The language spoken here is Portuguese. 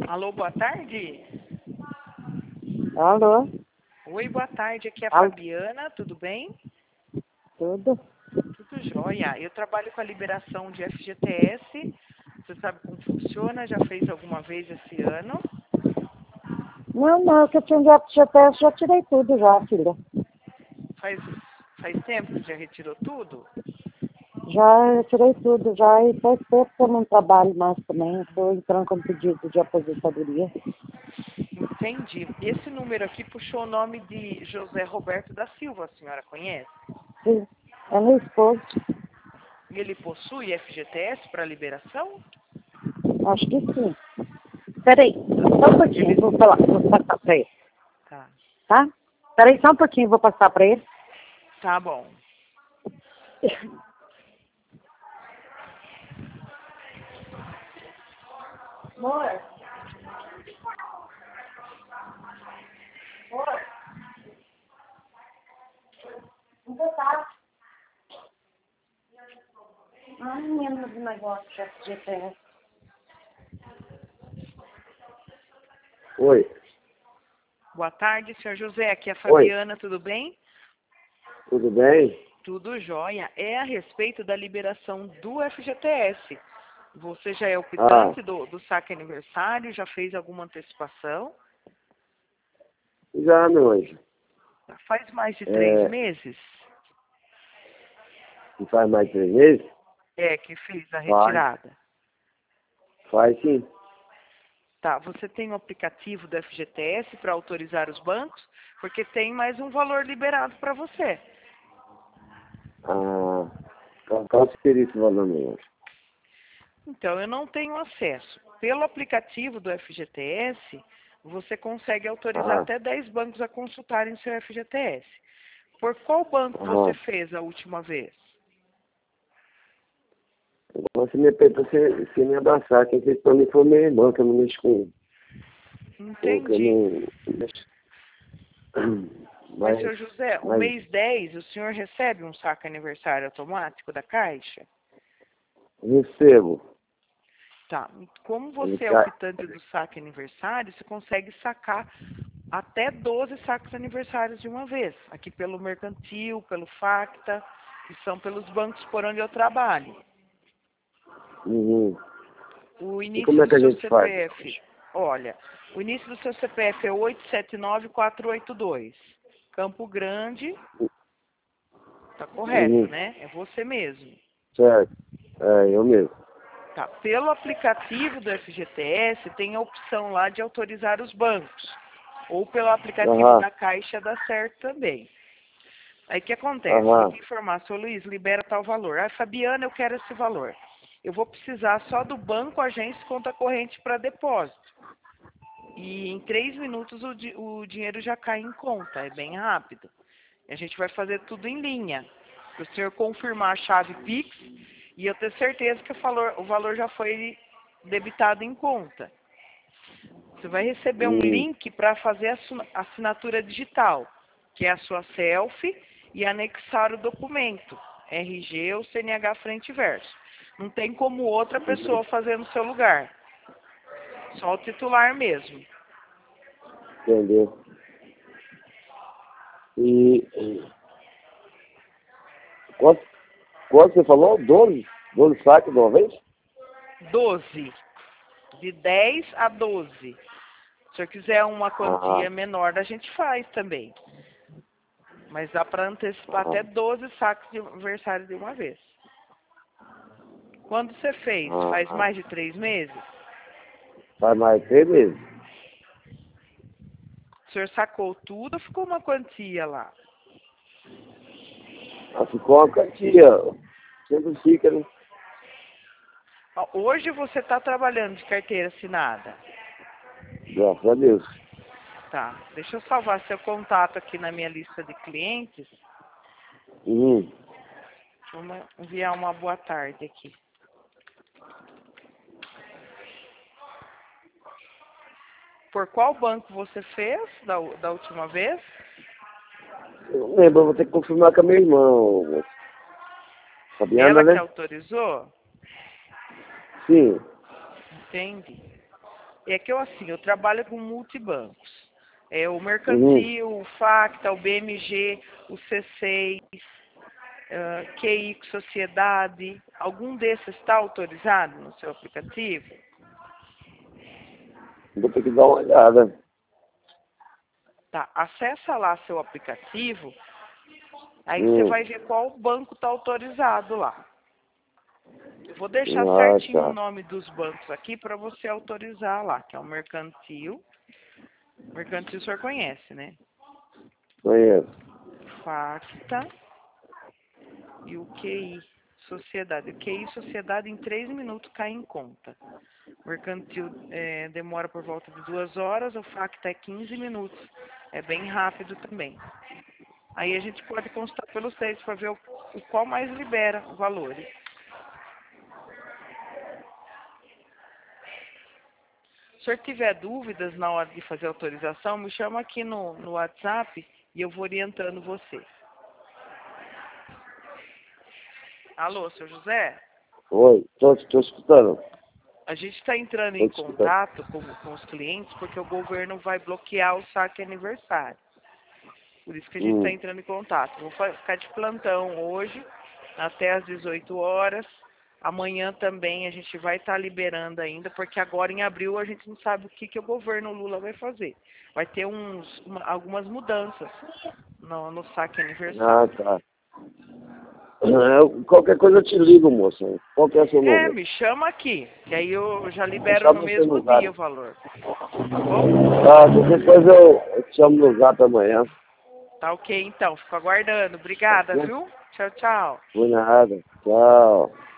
Alô, boa tarde. Alô? Oi, boa tarde. Aqui é a Alô? Fabiana, tudo bem? Tudo? Tudo jóia. Eu trabalho com a liberação de FGTS. Você sabe como funciona? Já fez alguma vez esse ano? Não, que eu tinha de FGTS, já tirei tudo já, filha. Faz, faz tempo que já retirou tudo? Já tirei tudo já e faz tempo que eu não trabalho mais também. Estou entrando com pedido de aposentadoria. Entendi. Esse número aqui puxou o nome de José Roberto da Silva, a senhora conhece? Sim, é meu esposo. E ele possui FGTS para liberação? Acho que sim. Peraí, só um pouquinho, vou passar para ele, Tá. tá? Peraí, só um pouquinho, vou passar para ele. Tá bom. Amor. Amor. Onde tá? Ah, não lembro do negócio de FGTS. Oi, Boa tarde, senhor José. Aqui é a oi, Fabiana, tudo bem? tudo bem? Tudo jóia. É a respeito da liberação do FGTS. Você já é Ah, optante do saque aniversário? Já fez alguma antecipação? já, meu anjo. Faz mais de 3 É, meses? não faz mais de 3 meses? É, que fez a Faz, retirada. faz sim. Tá, você tem o aplicativo do FGTS para autorizar os bancos? Porque tem mais um valor liberado para você. Ah, qual seria esse valor, meu anjo? Então, eu não tenho acesso. Pelo aplicativo do FGTS, você consegue autorizar Ah, até 10 bancos a consultarem seu FGTS. Por qual banco você aham. fez a última vez? Você me apertou sem me abraçar. Quem fez pra mim foi meu irmão, que eu não mexo que eu Entendi. não mexo. Mas, Mas, senhor José, o mas mês 10, o senhor recebe um saque aniversário automático da Caixa? recebo. Tá. Como Ele você é cai. optante do saque aniversário, você consegue sacar até 12 saques aniversários de uma vez. Aqui pelo Mercantil, pelo Facta, que são pelos bancos por onde eu trabalho. Uhum. O E início como é do que a seu gente faz? CPF, olha, o início do seu CPF é 879482. Campo Grande, tá correto, Uhum. né? É você mesmo. Certo. É, eu mesmo. Tá. Pelo aplicativo do FGTS, tem a opção lá de autorizar os bancos. Ou pelo aplicativo Aham, da Caixa dá certo também. Aí o que acontece? Tem aham. que informar, seu Luiz, libera tal valor. Ah, Fabiana, eu quero esse valor. Eu vou precisar só do banco, agência e conta corrente para depósito. E em 3 minutos o dinheiro já cai em conta, é bem rápido. E a gente vai fazer tudo em linha. Para o senhor confirmar a chave Pix e eu ter certeza que o valor já foi debitado em conta. Você vai receber um Uhum. link para fazer a assinatura digital, que é a sua selfie, e anexar o documento, RG ou CNH frente e verso. Não tem como outra pessoa fazer no seu lugar, só o titular mesmo. Entendeu? E quanto, quanto você falou? 12? 12 sacos de uma vez? 12, de 10 a 12. Se o senhor quiser uma Ah, quantia menor, a gente faz também. Mas dá para antecipar ah, até 12 sacos de aniversário de uma vez. Quando você fez? Faz ah. mais de 3 meses? Faz mais de 3 meses. O senhor sacou tudo ou ficou uma quantia lá? Ah, ficou uma quantia. Sempre fica, né? Ó, hoje você está trabalhando de carteira assinada. Graças a Deus. Tá. Deixa eu salvar seu contato aqui na minha lista de clientes. Uhum. Deixa eu enviar uma boa tarde aqui. Por qual banco você fez da última vez? Eu não lembro, eu vou ter que confirmar com a minha irmã. Fabiana, Ela que né? autorizou? Sim. Entende? É que eu trabalho com multibancos. É o Mercantil, o Facta, o BMG, o C6, QI Sociedade. Algum desses está autorizado no seu aplicativo? Vou ter que dar uma olhada. Tá, acessa lá seu aplicativo, aí você vai ver qual banco está autorizado lá. Eu vou deixar certinho o nome dos bancos aqui para você autorizar lá, que é o Mercantil. Mercantil o senhor conhece, né? Conheço. Facta e o QI Sociedade. O QI Sociedade em 3 minutos cai em conta. Mercantil demora por volta de 2 horas, o Facta é 15 minutos. É bem rápido também. Aí a gente pode consultar pelos três para ver o qual mais libera o valor. Se o senhor tiver dúvidas na hora de fazer a autorização, me chama aqui no WhatsApp e eu vou orientando você. Alô, seu José? Oi, estou escutando. A gente está entrando em contato com os clientes porque o governo vai bloquear o saque aniversário. Por isso que a gente está entrando em contato. Vou ficar de plantão hoje até às 18 horas. Amanhã também a gente vai estar liberando ainda, porque agora em abril a gente não sabe o que o governo Lula vai fazer. Vai ter algumas mudanças no saque aniversário. Ah, tá. Qualquer coisa eu te ligo, moça. Qual que é o seu número? Me chama aqui, que aí eu já libero no mesmo dia o valor. Tá bom? Tá, qualquer coisa eu te chamo no zap amanhã. Tá ok, então. Fico aguardando. Obrigada, viu? Tchau, tchau. Por nada. Tchau.